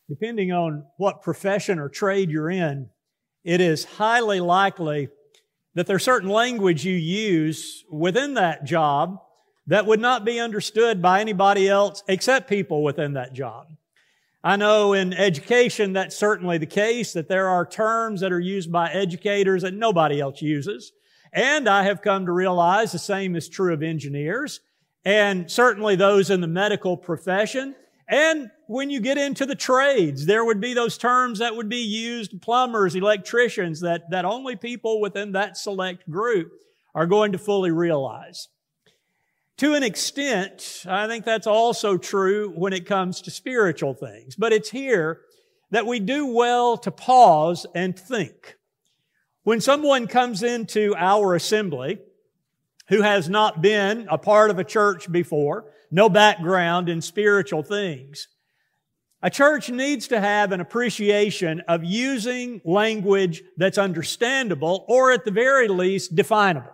depending on what profession or trade you're in, it is highly likely that there's certain language you use within that job that would not be understood by anybody else except people within that job. I know in education that's certainly the case, that there are terms that are used by educators that nobody else uses. And I have come to realize the same is true of engineers and certainly those in the medical profession. And when you get into the trades, there would be those terms that would be used, plumbers, electricians, that only people within that select group are going to fully realize. To an extent, I think that's also true when it comes to spiritual things. But it's here that we do well to pause and think. When someone comes into our assembly who has not been a part of a church before, no background in spiritual things, a church needs to have an appreciation of using language that's understandable or at the very least definable.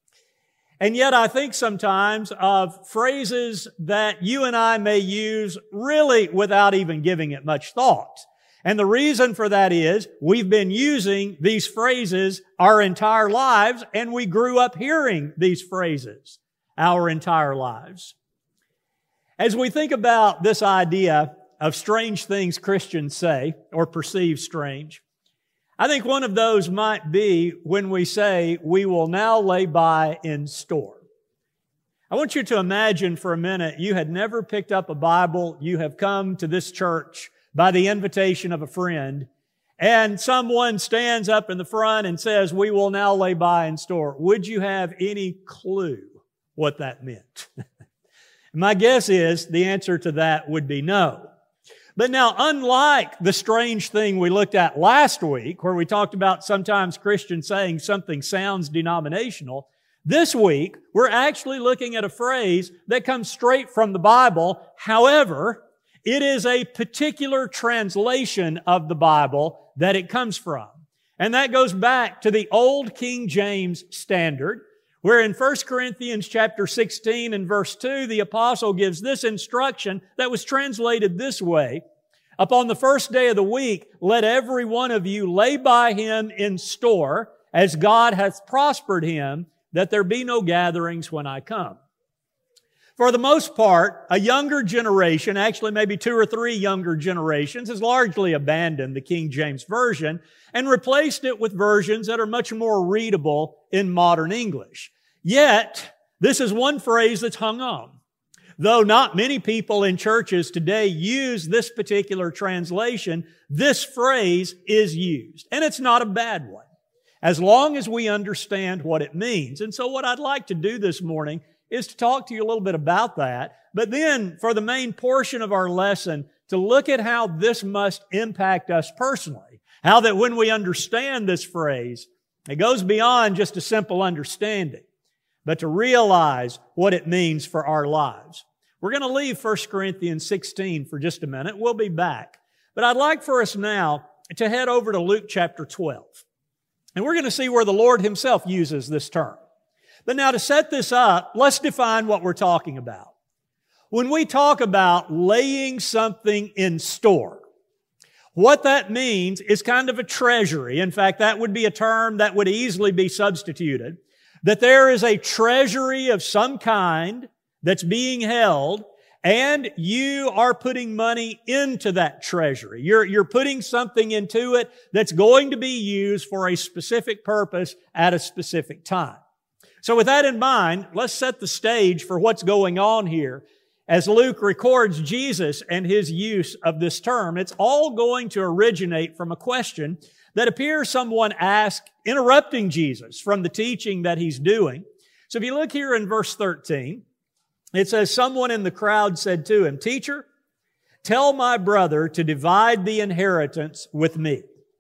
And yet I think sometimes of phrases that you and I may use really without even giving it much thought. And the reason for that is we've been using these phrases our entire lives, and we grew up hearing these phrases our entire lives. As we think about this idea of strange things Christians say or perceive strange, I think one of those might be when we say, we will now lay by in store. I want you to imagine for a minute you had never picked up a Bible, you have come to this church by the invitation of a friend, and someone stands up in the front and says, we will now lay by in store. Would you have any clue what that meant? My guess is the answer to that would be no. But now, unlike the strange thing we looked at last week, where we talked about sometimes Christians saying something sounds denominational, this week we're actually looking at a phrase that comes straight from the Bible. However, it is a particular translation of the Bible that it comes from. And that goes back to the old King James Standard, where in 1 Corinthians chapter 16 and verse 2, the apostle gives this instruction that was translated this way: upon the first day of the week, let every one of you lay by him in store, as God hath prospered him, that there be no gatherings when I come. For the most part, a younger generation, actually maybe 2 or 3 younger generations, has largely abandoned the King James Version and replaced it with versions that are much more readable in modern English. Yet, this is one phrase that's hung on. Though not many people in churches today use this particular translation, this phrase is used. And it's not a bad one, as long as we understand what it means. And so what I'd like to do this morning is to talk to you a little bit about that, but then for the main portion of our lesson, to look at how this must impact us personally. How that when we understand this phrase, it goes beyond just a simple understanding, but to realize what it means for our lives. We're going to leave 1 Corinthians 16 for just a minute. We'll be back. But I'd like for us now to head over to Luke chapter 12. And we're going to see where the Lord Himself uses this term. But now to set this up, let's define what we're talking about. When we talk about laying something in store, what that means is kind of a treasury. In fact, that would be a term that would easily be substituted. That there is a treasury of some kind that's being held, and you are putting money into that treasury. You're putting something into it that's going to be used for a specific purpose at a specific time. So with that in mind, let's set the stage for what's going on here. As Luke records Jesus and his use of this term, it's all going to originate from a question that appears someone asked, interrupting Jesus from the teaching that he's doing. So if you look here in verse 13, it says, someone in the crowd said to him, "Teacher, tell my brother to divide the inheritance with me."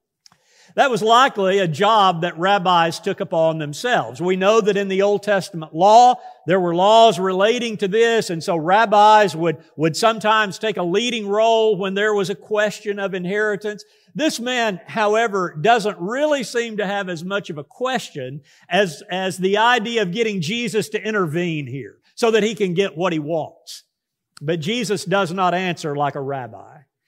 That was likely a job that rabbis took upon themselves. We know that in the Old Testament law, there were laws relating to this, and so rabbis would sometimes take a leading role when there was a question of inheritance. This man, however, doesn't really seem to have as much of a question as the idea of getting Jesus to intervene here so that he can get what he wants. But Jesus does not answer like a rabbi.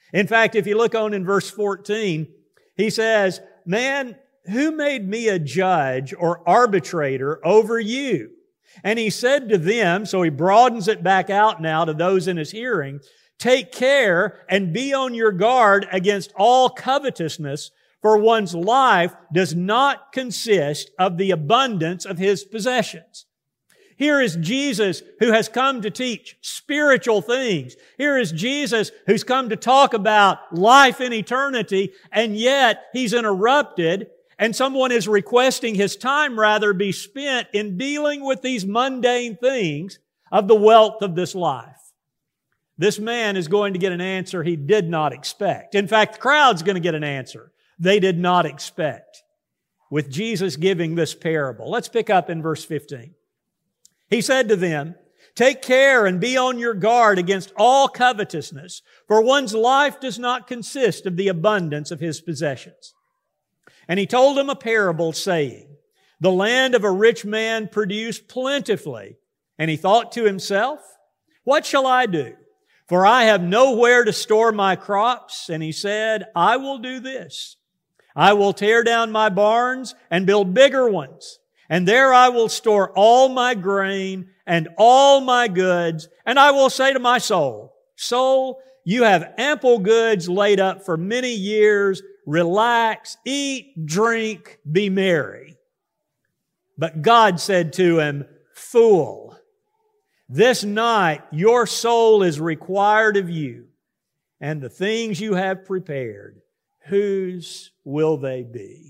In fact, if you look on in verse 14, he says, "Man, who made me a judge or arbitrator over you?" And he said to them, so he broadens it back out now to those in his hearing, "Take care and be on your guard against all covetousness, for one's life does not consist of the abundance of his possessions." Here is Jesus who has come to teach spiritual things. Here is Jesus who's come to talk about life in eternity, and yet he's interrupted, and someone is requesting his time rather be spent in dealing with these mundane things of the wealth of this life. This man is going to get an answer he did not expect. In fact, the crowd's going to get an answer they did not expect with Jesus giving this parable. Let's pick up in verse 15. He said to them, "Take care and be on your guard against all covetousness, for one's life does not consist of the abundance of his possessions." And he told them a parable, saying, "The land of a rich man produced plentifully. And he thought to himself, 'What shall I do? For I have nowhere to store my crops.' And he said, 'I will do this. I will tear down my barns and build bigger ones. And there I will store all my grain and all my goods. And I will say to my soul, Soul, you have ample goods laid up for many years. Relax, eat, drink, be merry.' But God said to him, 'Fool, this night your soul is required of you, and the things you have prepared, whose will they be?'"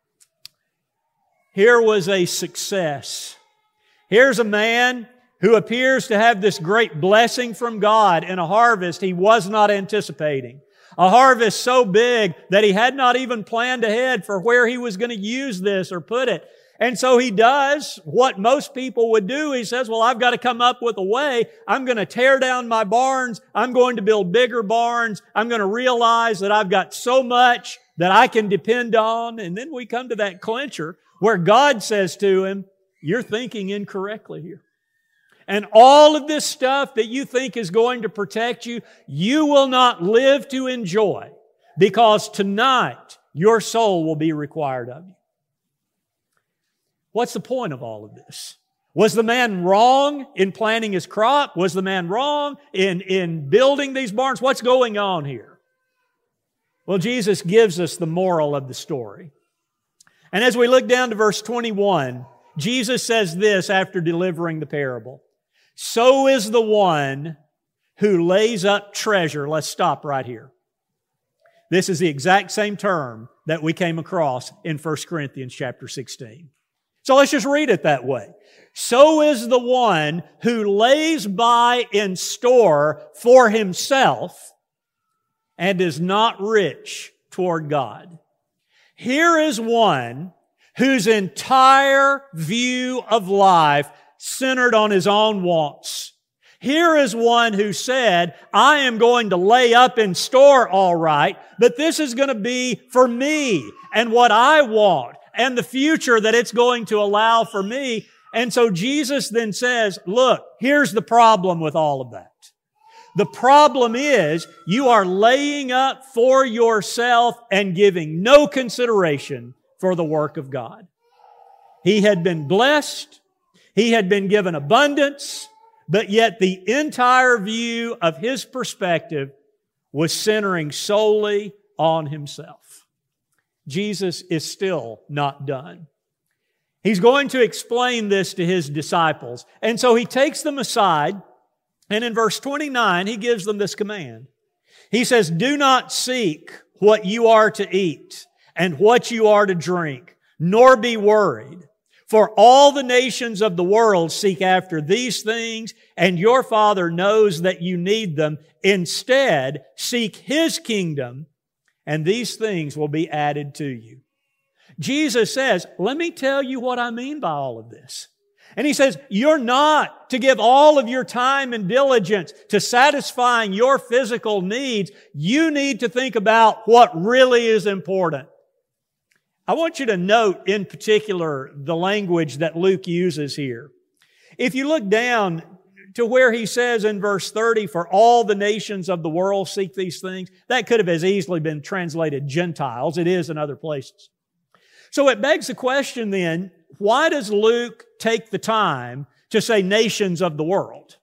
Here was a success. Here's a man who appears to have this great blessing from God in a harvest he was not anticipating. A harvest so big that he had not even planned ahead for where he was going to use this or put it. And so he does what most people would do. He says, "Well, I've got to come up with a way. I'm going to tear down my barns. I'm going to build bigger barns. I'm going to realize that I've got so much that I can depend on." And then we come to that clincher where God says to him, "You're thinking incorrectly here. And all of this stuff that you think is going to protect you, you will not live to enjoy, because tonight your soul will be required of you." What's the point of all of this? Was the man wrong in planting his crop? Was the man wrong in building these barns? What's going on here? Well, Jesus gives us the moral of the story. And as we look down to verse 21, Jesus says this after delivering the parable. "So is the one who lays up treasure." Let's stop right here. This is the exact same term that we came across in 1 Corinthians chapter 16. So let's just read it that way. "So is the one who lays by in store for himself and is not rich toward God." Here is one whose entire view of life centered on his own wants. Here is one who said, "I am going to lay up in store all right, but this is going to be for me and what I want and the future that it's going to allow for me." And so Jesus then says, "Look, here's the problem with all of that. The problem is you are laying up for yourself and giving no consideration for the work of God." He had been blessed. He had been given abundance, but yet the entire view of his perspective was centering solely on himself. Jesus is still not done. He's going to explain this to his disciples. And so he takes them aside, and in verse 29, he gives them this command. He says, "Do not seek what you are to eat and what you are to drink, nor be worried. For all the nations of the world seek after these things, and your Father knows that you need them. Instead, seek His kingdom, and these things will be added to you." Jesus says, let me tell you what I mean by all of this. And He says, you're not to give all of your time and diligence to satisfying your physical needs. You need to think about what really is important. I want you to note in particular the language that Luke uses here. If you look down to where he says in verse 30, for all the nations of the world seek these things. That could have as easily been translated Gentiles. It is in other places. So it begs the question then, why does Luke take the time to say nations of the world?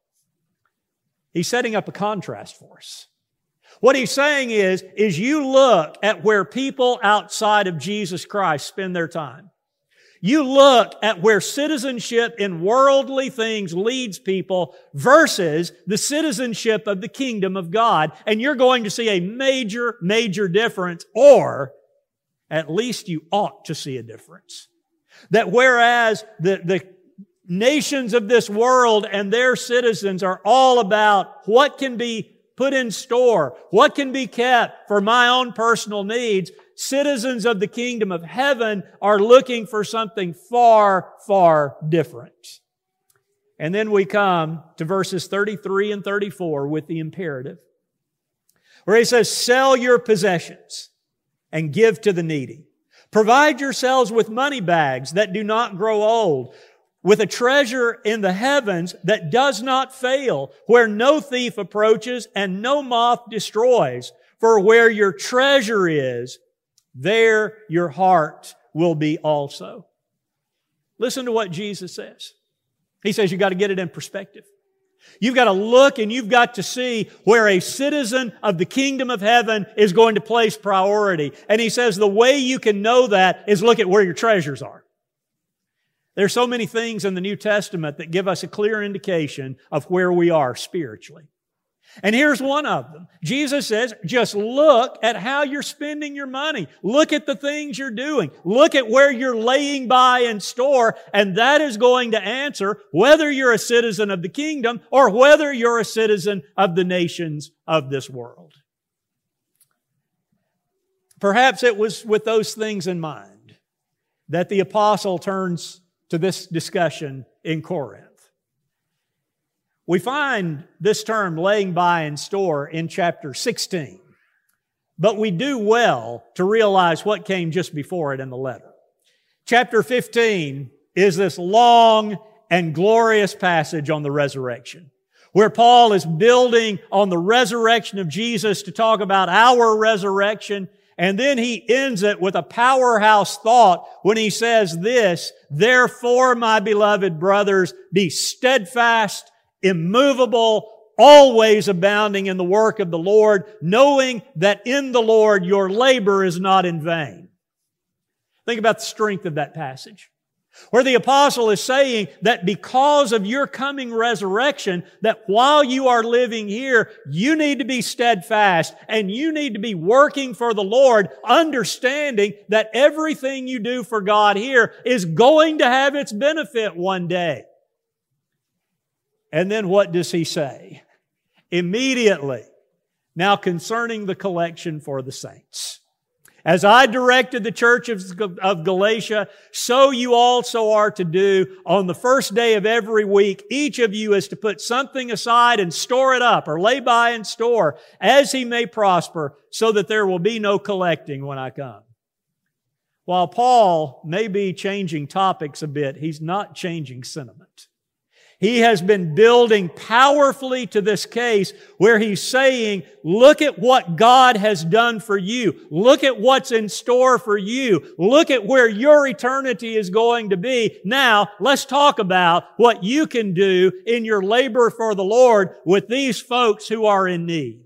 He's setting up a contrast for us. What he's saying is you look at where people outside of Jesus Christ spend their time. You look at where citizenship in worldly things leads people versus the citizenship of the kingdom of God, and you're going to see a major, major difference, or at least you ought to see a difference. That whereas the nations of this world and their citizens are all about what can be put in store, what can be kept for my own personal needs, citizens of the kingdom of heaven are looking for something far, far different. And then we come to verses 33 and 34 with the imperative, where he says, sell your possessions and give to the needy. Provide yourselves with money bags that do not grow old, with a treasure in the heavens that does not fail, where no thief approaches and no moth destroys. For where your treasure is, there your heart will be also. Listen to what Jesus says. He says you've got to get it in perspective. You've got to look and you've got to see where a citizen of the kingdom of heaven is going to place priority. And he says the way you can know that is look at where your treasures are. There's so many things in the New Testament that give us a clear indication of where we are spiritually. And here's one of them. Jesus says, just look at how you're spending your money. Look at the things you're doing. Look at where you're laying by in store, and that is going to answer whether you're a citizen of the kingdom or whether you're a citizen of the nations of this world. Perhaps it was with those things in mind that the apostle turns to this discussion in Corinth. We find this term laying by in store in chapter 16, but we do well to realize what came just before it in the letter. Chapter 15 is this long and glorious passage on the resurrection, where Paul is building on the resurrection of Jesus to talk about our resurrection. And then he ends it with a powerhouse thought when he says this, therefore, my beloved brothers, be steadfast, immovable, always abounding in the work of the Lord, knowing that in the Lord your labor is not in vain. Think about the strength of that passage, where the apostle is saying that because of your coming resurrection, that while you are living here, you need to be steadfast and you need to be working for the Lord, understanding that everything you do for God here is going to have its benefit one day. And then what does he say? Immediately, now concerning the collection for the saints. As I directed the church of Galatia, so you also are to do. On the first day of every week, each of you is to put something aside and store it up, or lay by and store, as he may prosper, so that there will be no collecting when I come. While Paul may be changing topics a bit, he's not changing sentiment. He has been building powerfully to this case where he's saying, look at what God has done for you. Look at what's in store for you. Look at where your eternity is going to be. Now, let's talk about what you can do in your labor for the Lord with these folks who are in need.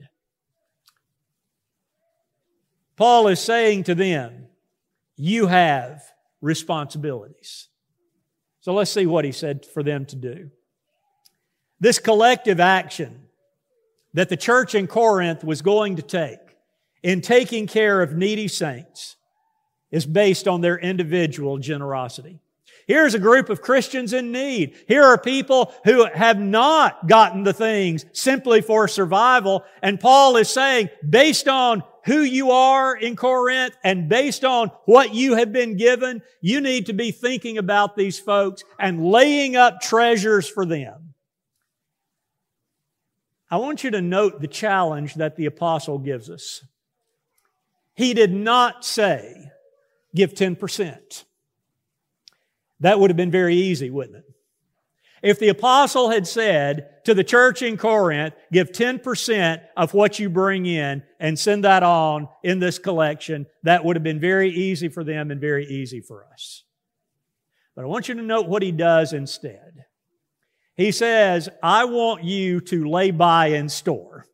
Paul is saying to them, you have responsibilities. So let's see what he said for them to do. This collective action that the church in Corinth was going to take in taking care of needy saints is based on their individual generosity. Here's a group of Christians in need. Here are people who have not gotten the things simply for survival. And Paul is saying, based on who you are in Corinth and based on what you have been given, you need to be thinking about these folks and laying up treasures for them. I want you to note the challenge that the apostle gives us. He did not say, give 10%. That would have been very easy, wouldn't it? If the apostle had said to the church in Corinth, give 10% of what you bring in and send that on in this collection, that would have been very easy for them and very easy for us. But I want you to note what he does instead. He says, I want you to lay by in store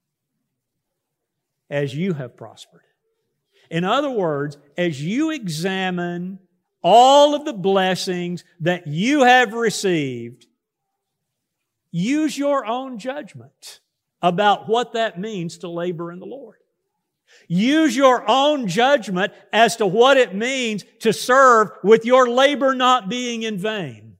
as you have prospered. In other words, as you examine all of the blessings that you have received, use your own judgment about what that means to labor in the Lord. Use your own judgment as to what it means to serve with your labor not being in vain.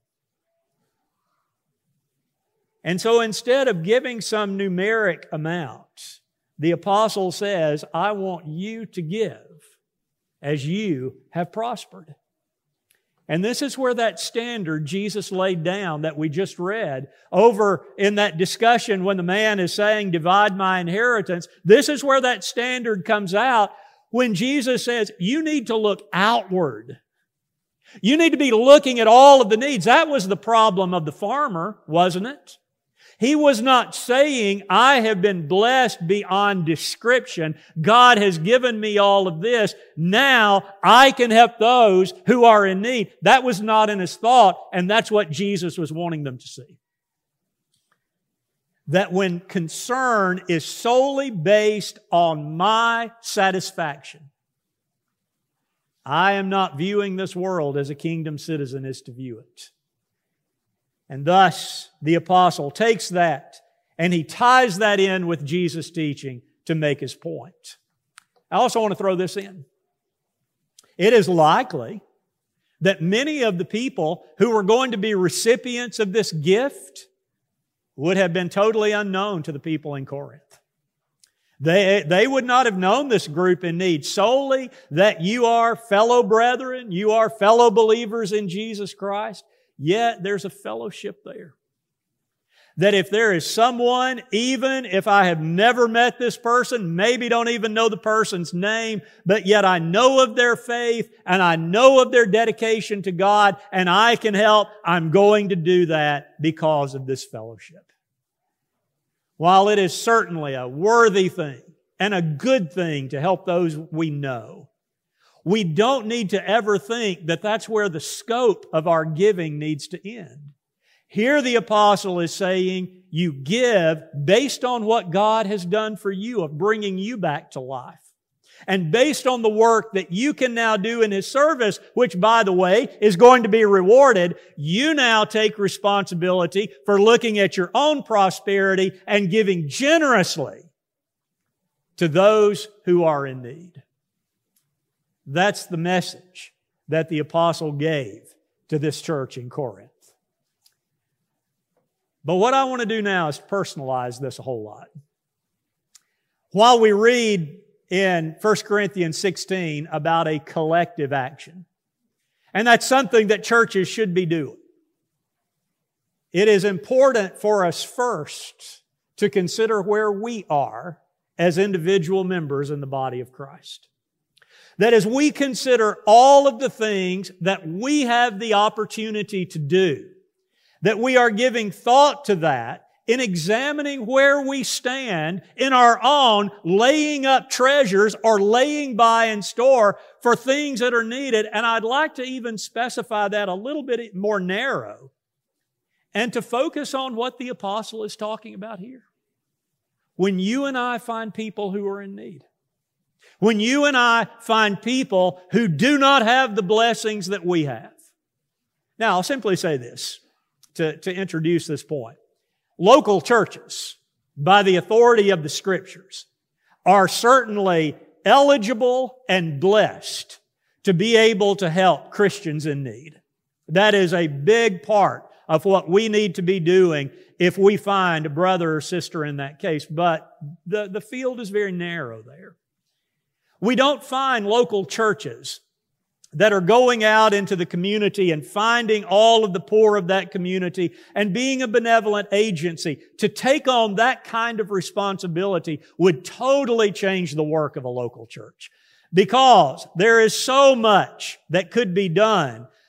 And so instead of giving some numeric amount, the apostle says, I want you to give as you have prospered. And this is where that standard Jesus laid down that we just read over in that discussion when the man is saying, divide my inheritance. This is where that standard comes out when Jesus says, you need to look outward. You need to be looking at all of the needs. That was the problem of the farmer, wasn't it? He was not saying, I have been blessed beyond description. God has given me all of this. Now I can help those who are in need. That was not in his thought, and that's what Jesus was wanting them to see. That when concern is solely based on my satisfaction, I am not viewing this world as a kingdom citizen is to view it. And thus, the apostle takes that and he ties that in with Jesus' teaching to make his point. I also want to throw this in. It is likely that many of the people who were going to be recipients of this gift would have been totally unknown to the people in Corinth. They would not have known this group in need, solely that you are fellow brethren, you are fellow believers in Jesus Christ. Yet there's a fellowship there. That if there is someone, even if I have never met this person, maybe don't even know the person's name, but yet I know of their faith and I know of their dedication to God and I can help, I'm going to do that because of this fellowship. While it is certainly a worthy thing and a good thing to help those we know, we don't need to ever think that that's where the scope of our giving needs to end. Here the apostle is saying, you give based on what God has done for you of bringing you back to life. And based on the work that you can now do in His service, which, by the way, is going to be rewarded, you now take responsibility for looking at your own prosperity and giving generously to those who are in need. That's the message that the apostle gave to this church in Corinth. But what I want to do now is personalize this a whole lot. While we read in 1 Corinthians 16 about a collective action, and that's something that churches should be doing, it is important for us first to consider where we are as individual members in the body of Christ. That as we consider all of the things that we have the opportunity to do, that we are giving thought to that in examining where we stand in our own laying up treasures or laying by in store for things that are needed. And I'd like to even specify that a little bit more narrow and to focus on what the apostle is talking about here. When you and I find people who are in need, when you and I find people who do not have the blessings that we have. Now, I'll simply say this to introduce this point. Local churches, by the authority of the Scriptures, are certainly eligible and blessed to be able to help Christians in need. That is a big part of what we need to be doing if we find a brother or sister in that case. But the field is very narrow there. We don't find local churches that are going out into the community and finding all of the poor of that community and being a benevolent agency. To take on that kind of responsibility would totally change the work of a local church. Because there is so much that could be done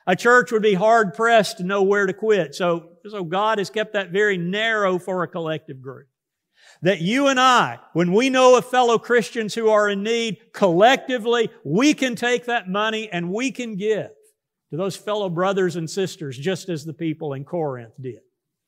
A church would be hard-pressed to know where to quit. So God has kept that very narrow for a collective group. That you and I, when we know of fellow Christians who are in need, collectively, we can take that money and we can give to those fellow brothers and sisters, just as the people in Corinth did.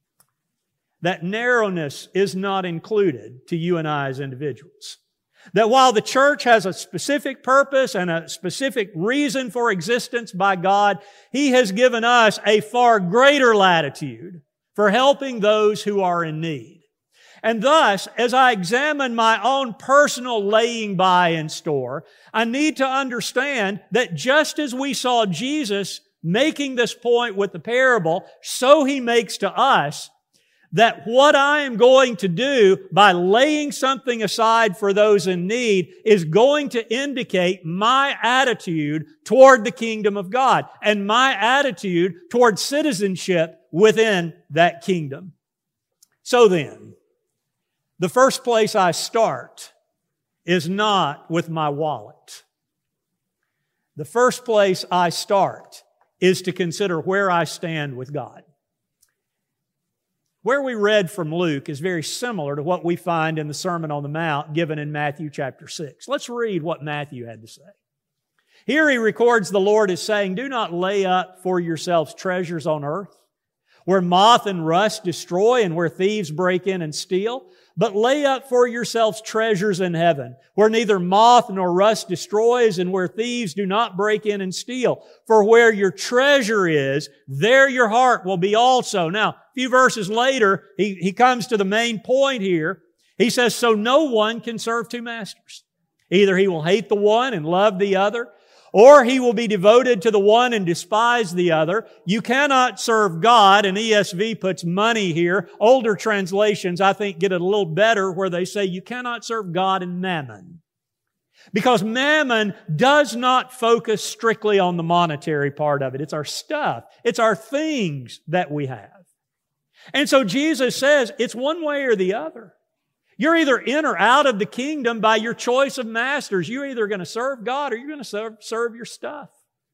That narrowness is not included to you and I as individuals. That while the church has a specific purpose and a specific reason for existence by God, He has given us a far greater latitude for helping those who are in need. And thus, as I examine my own personal laying by in store, I need to understand that just as we saw Jesus making this point with the parable, so He makes to us that what I am going to do by laying something aside for those in need is going to indicate my attitude toward the kingdom of God and my attitude toward citizenship within that kingdom. So then, the first place I start is not with my wallet. The first place I start is to consider where I stand with God. Where we read from Luke is very similar to what we find in the Sermon on the Mount given in Matthew chapter 6. Let's read what Matthew had to say. Here he records the Lord as saying, "Do not lay up for yourselves treasures on earth, where moth and rust destroy and where thieves break in and steal, but lay up for yourselves treasures in heaven, where neither moth nor rust destroys and where thieves do not break in and steal. For where your treasure is, there your heart will be also." Now, a few verses later, he comes to the main point here. He says, "So no one can serve two masters. Either he will hate the one and love the other, or he will be devoted to the one and despise the other. You cannot serve God," and ESV puts money here. Older translations, I think, get it a little better where they say you cannot serve God and mammon. Because mammon does not focus strictly on the monetary part of it. It's our stuff. It's our things that we have. And so Jesus says it's one way or the other. You're either in or out of the kingdom by your choice of masters. You're either going to serve God or you're going to serve your stuff.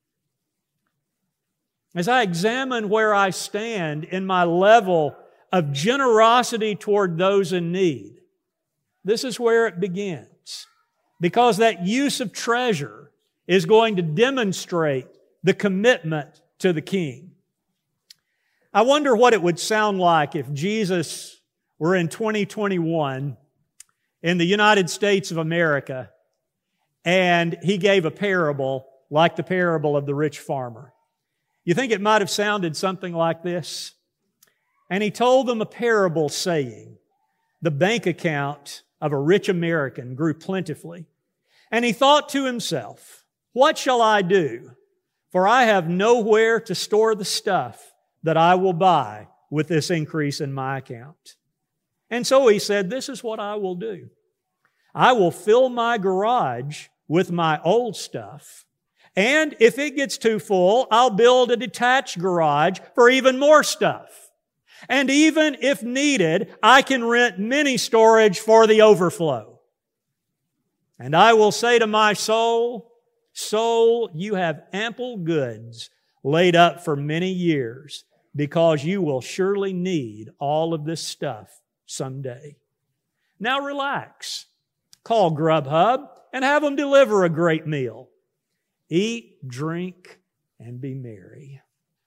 As I examine where I stand in my level of generosity toward those in need, this is where it begins. Because that use of treasure is going to demonstrate the commitment to the King. I wonder what it would sound like if Jesus were in 2021 in the United States of America and He gave a parable like the parable of the rich farmer. You think it might have sounded something like this? "And He told them a parable saying, the bank account of a rich American grew plentifully. And he thought to himself, what shall I do? For I have nowhere to store the stuff that I will buy with this increase in my account. And so he said, this is what I will do. I will fill my garage with my old stuff, and if it gets too full, I'll build a detached garage for even more stuff. And even if needed, I can rent mini storage for the overflow. And I will say to my soul, soul, you have ample goods laid up for many years, because you will surely need all of this stuff someday. Now relax. Call Grubhub and have them deliver a great meal. Eat, drink, and be merry.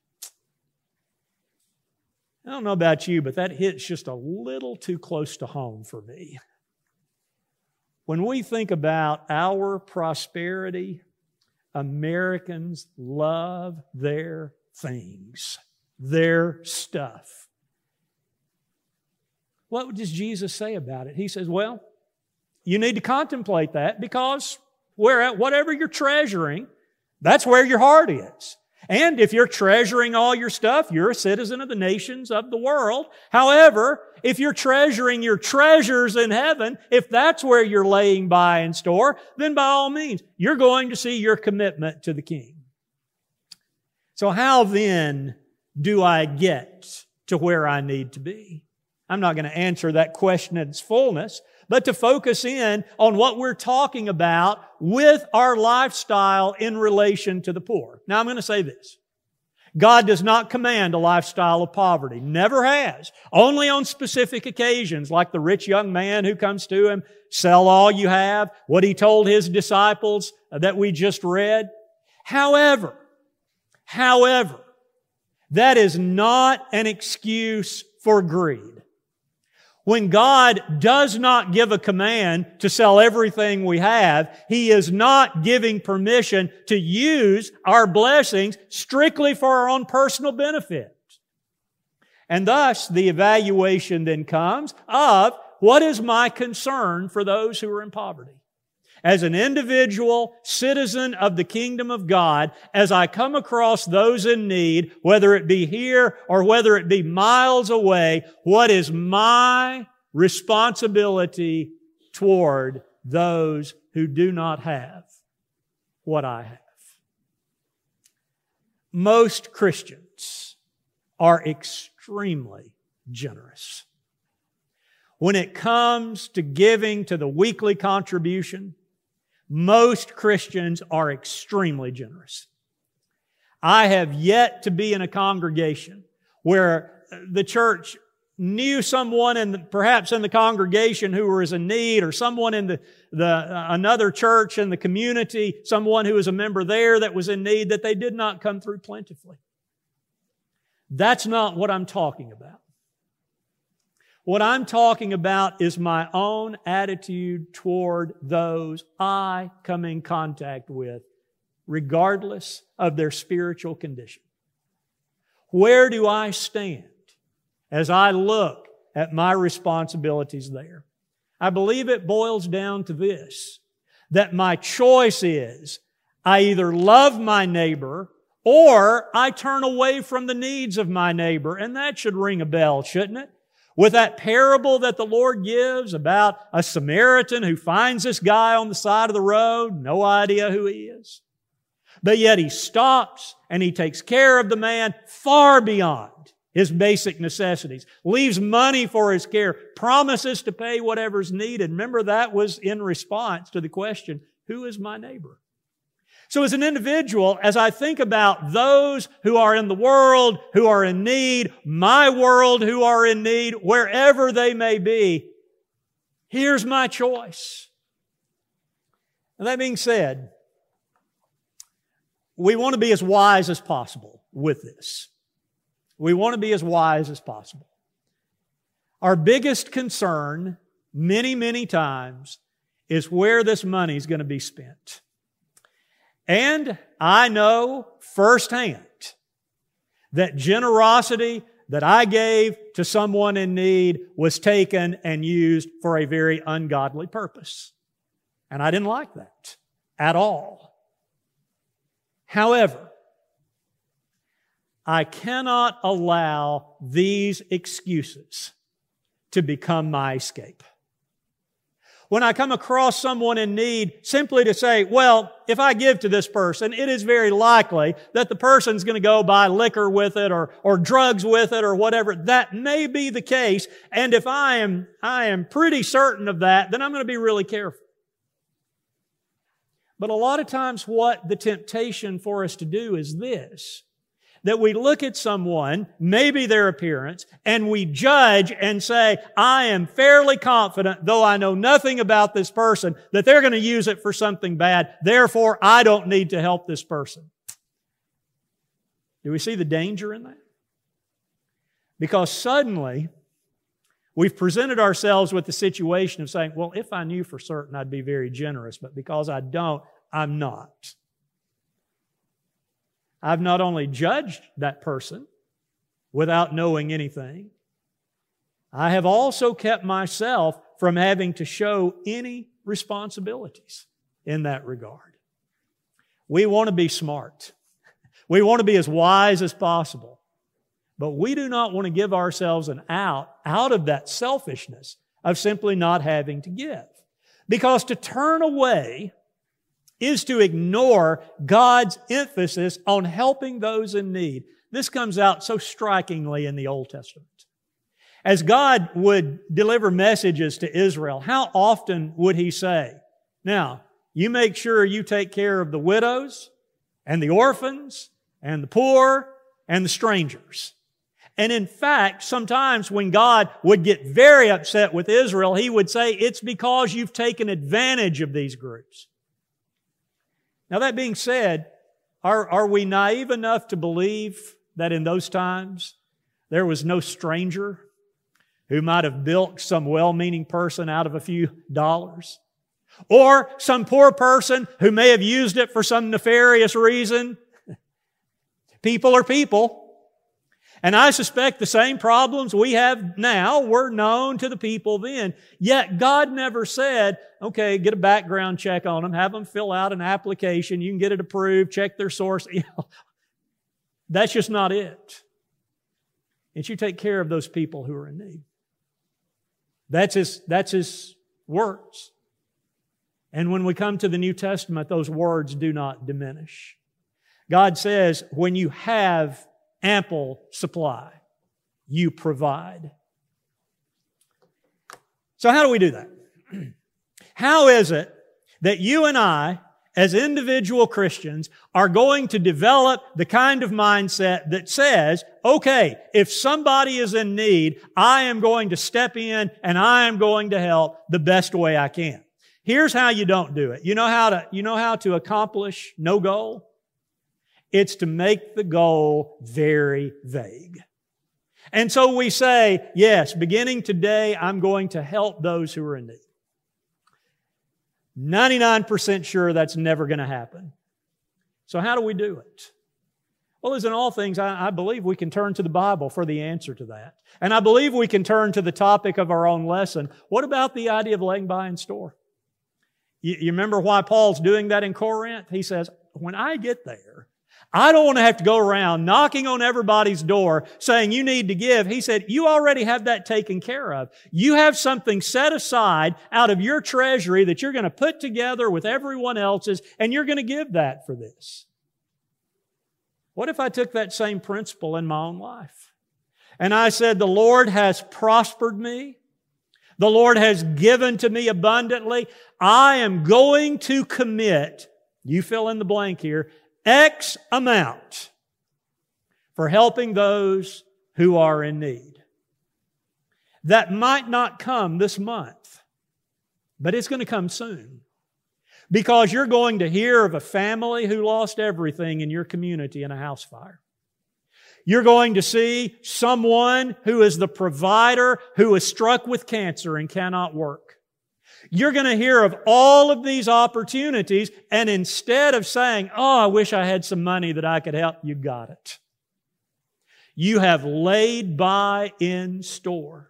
I don't know about you, but that hits just a little too close to home for me. When we think about our prosperity, Americans love their things, their stuff. What does Jesus say about it? He says, well, you need to contemplate that, because whatever you're treasuring, that's where your heart is. And if you're treasuring all your stuff, you're a citizen of the nations of the world. However, if you're treasuring your treasures in heaven, if that's where you're laying by in store, then by all means, you're going to see your commitment to the King. So how then do I get to where I need to be? I'm not going to answer that question in its fullness, but to focus in on what we're talking about with our lifestyle in relation to the poor. Now, I'm going to say this. God does not command a lifestyle of poverty. Never has. Only on specific occasions, like the rich young man who comes to Him, sell all you have, what He told His disciples that we just read. However, that is not an excuse for greed. When God does not give a command to sell everything we have, He is not giving permission to use our blessings strictly for our own personal benefit. And thus, the evaluation then comes of what is my concern for those who are in poverty? As an individual citizen of the kingdom of God, as I come across those in need, whether it be here or whether it be miles away, what is my responsibility toward those who do not have what I have? Most Christians are extremely generous. When it comes to giving to the weekly contribution, most Christians are extremely generous. I have yet to be in a congregation where the church knew someone perhaps in the congregation who was in need, or someone in another church in the community, someone who was a member there that was in need, that they did not come through plentifully. That's not what I'm talking about. What I'm talking about is my own attitude toward those I come in contact with, regardless of their spiritual condition. Where do I stand as I look at my responsibilities there? I believe it boils down to this, that my choice is I either love my neighbor or I turn away from the needs of my neighbor. And that should ring a bell, shouldn't it? With that parable that the Lord gives about a Samaritan who finds this guy on the side of the road, no idea who he is. But yet He stops and He takes care of the man far beyond his basic necessities, leaves money for his care, promises to pay whatever's needed. Remember, that was in response to the question, who is my neighbor? So as an individual, as I think about those who are in the world, who are in need, my world who are in need, wherever they may be, here's my choice. And that being said, we want to be as wise as possible with this. We want to be as wise as possible. Our biggest concern, many, many times, is where this money is going to be spent. And I know firsthand that generosity that I gave to someone in need was taken and used for a very ungodly purpose. And I didn't like that at all. However, I cannot allow these excuses to become my escape. When I come across someone in need, simply to say, well, if I give to this person, it is very likely that the person's going to go buy liquor with it or drugs with it or whatever. That may be the case. And if I am pretty certain of that, then I'm going to be really careful. But a lot of times what the temptation for us to do is this, that we look at someone, maybe their appearance, and we judge and say, I am fairly confident, though I know nothing about this person, that they're going to use it for something bad. Therefore, I don't need to help this person. Do we see the danger in that? Because suddenly, we've presented ourselves with the situation of saying, well, if I knew for certain, I'd be very generous, but because I don't, I'm not. I've not only judged that person without knowing anything, I have also kept myself from having to show any responsibilities in that regard. We want to be smart. We want to be as wise as possible. But we do not want to give ourselves an out of that selfishness of simply not having to give. Because to turn away is to ignore God's emphasis on helping those in need. This comes out so strikingly in the Old Testament. As God would deliver messages to Israel, how often would He say, now, you make sure you take care of the widows and the orphans and the poor and the strangers. And in fact, sometimes when God would get very upset with Israel, He would say, it's because you've taken advantage of these groups. Now that being said, are we naive enough to believe that in those times there was no stranger who might have bilked some well-meaning person out of a few dollars? Or some poor person who may have used it for some nefarious reason? People are people. And I suspect the same problems we have now were known to the people then. Yet God never said, okay, get a background check on them, have them fill out an application, you can get it approved, check their source. That's just not it. It's you take care of those people who are in need. That's His words. And when we come to the New Testament, those words do not diminish. God says, when you have ample supply, you provide. So how do we do that? How is it that you and I, as individual Christians, are going to develop the kind of mindset that says, okay, if somebody is in need, I am going to step in and I am going to help the best way I can? Here's how you don't do it. You know how to accomplish no goal? It's to make the goal very vague. And so we say, yes, beginning today, I'm going to help those who are in need. 99% sure that's never going to happen. So how do we do it? Well, as in all things, I believe we can turn to the Bible for the answer to that. And I believe we can turn to the topic of our own lesson. What about the idea of laying by in store? You remember why Paul's doing that in Corinth? He says, when I get there, I don't want to have to go around knocking on everybody's door saying you need to give. He said, you already have that taken care of. You have something set aside out of your treasury that you're going to put together with everyone else's, and you're going to give that for this. What if I took that same principle in my own life? And I said, the Lord has prospered me. The Lord has given to me abundantly. I am going to commit, you fill in the blank here, X amount for helping those who are in need. That might not come this month, but it's going to come soon. Because you're going to hear of a family who lost everything in your community in a house fire. You're going to see someone who is the provider who is struck with cancer and cannot work. You're going to hear of all of these opportunities, and instead of saying, oh, I wish I had some money that I could help, you got it. You have laid by in store.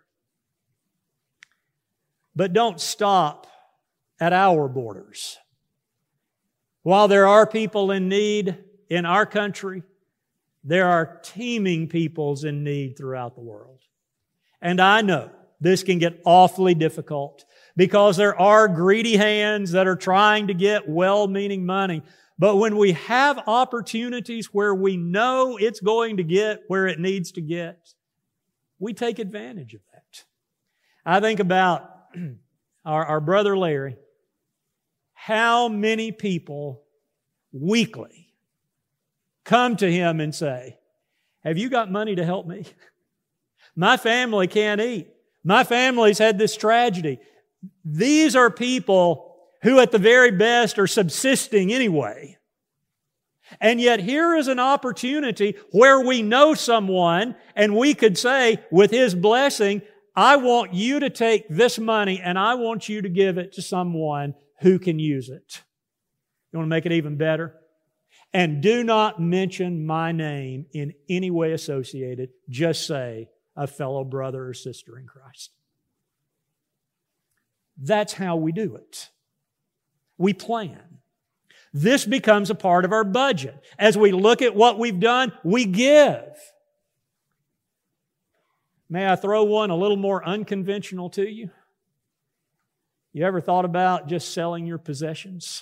But don't stop at our borders. While there are people in need in our country, there are teeming peoples in need throughout the world. And I know this can get awfully difficult because there are greedy hands that are trying to get well-meaning money. But when we have opportunities where we know it's going to get where it needs to get, we take advantage of that. I think about our brother Larry. How many people weekly come to him and say, have you got money to help me? My family can't eat. My family's had this tragedy. These are people who at the very best are subsisting anyway. And yet here is an opportunity where we know someone and we could say, with his blessing, I want you to take this money and I want you to give it to someone who can use it. You want to make it even better? And do not mention my name in any way associated. Just say, a fellow brother or sister in Christ. That's how we do it. We plan. This becomes a part of our budget. As we look at what we've done, we give. May I throw one a little more unconventional to you? You ever thought about just selling your possessions?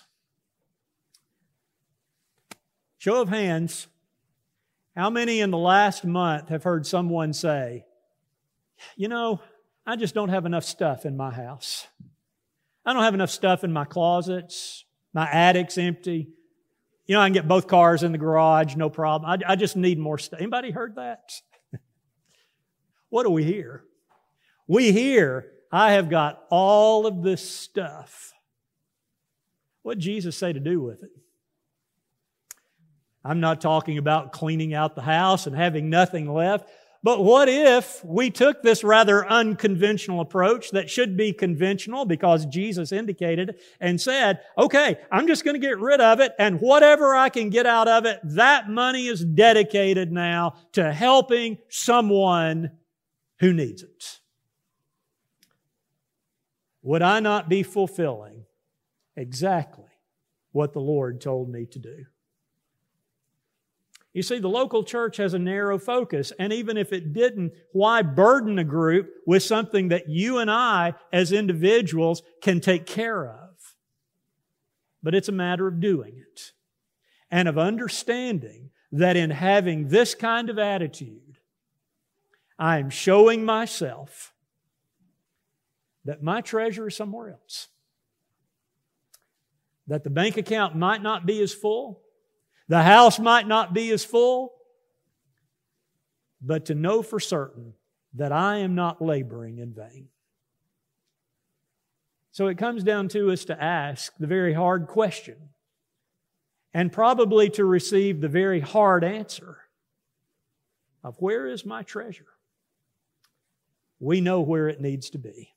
Show of hands, how many in the last month have heard someone say, you know, I just don't have enough stuff in my house. I don't have enough stuff in my closets. My attic's empty. I can get both cars in the garage, no problem. I just need more stuff. Anybody heard that? What do we hear? We hear, I have got all of this stuff. What did Jesus say to do with it? I'm not talking about cleaning out the house and having nothing left. But what if we took this rather unconventional approach that should be conventional because Jesus indicated and said, okay, I'm just going to get rid of it, and whatever I can get out of it, that money is dedicated now to helping someone who needs it. Would I not be fulfilling exactly what the Lord told me to do? You see, the local church has a narrow focus, and even if it didn't, why burden a group with something that you and I, as individuals, can take care of? But it's a matter of doing it, and of understanding that in having this kind of attitude, I am showing myself that my treasure is somewhere else. That the bank account might not be as full, the house might not be as full, but to know for certain that I am not laboring in vain. So it comes down to us to ask the very hard question, and probably to receive the very hard answer of where is my treasure? We know where it needs to be.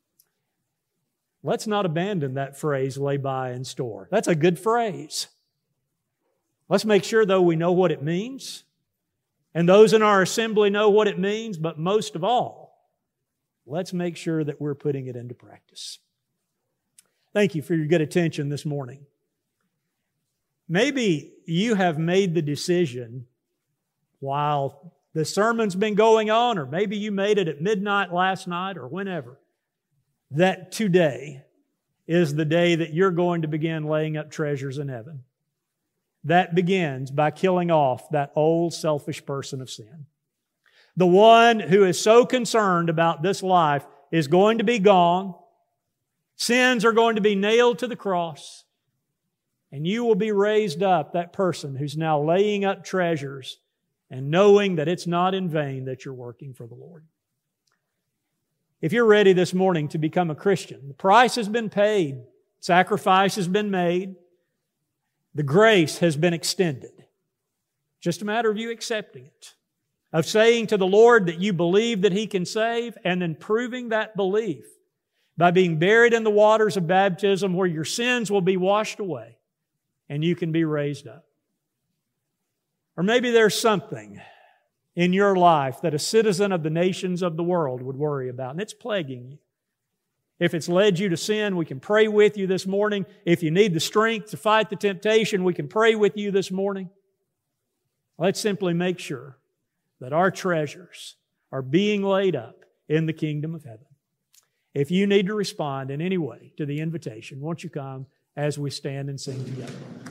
Let's not abandon that phrase, lay by and store. That's a good phrase. Let's make sure, though, we know what it means, and those in our assembly know what it means, but most of all, let's make sure that we're putting it into practice. Thank you for your good attention this morning. Maybe you have made the decision while the sermon's been going on, or maybe you made it at midnight last night or whenever, that today is the day that you're going to begin laying up treasures in heaven. That begins by killing off that old selfish person of sin. The one who is so concerned about this life is going to be gone. Sins are going to be nailed to the cross. And you will be raised up, that person who's now laying up treasures and knowing that it's not in vain that you're working for the Lord. If you're ready this morning to become a Christian, the price has been paid, sacrifice has been made, the grace has been extended. Just a matter of you accepting it, of saying to the Lord that you believe that He can save, and then proving that belief by being buried in the waters of baptism where your sins will be washed away and you can be raised up. Or maybe there's something in your life that a citizen of the nations of the world would worry about, and it's plaguing you. If it's led you to sin, we can pray with you this morning. If you need the strength to fight the temptation, we can pray with you this morning. Let's simply make sure that our treasures are being laid up in the kingdom of heaven. If you need to respond in any way to the invitation, won't you come as we stand and sing together?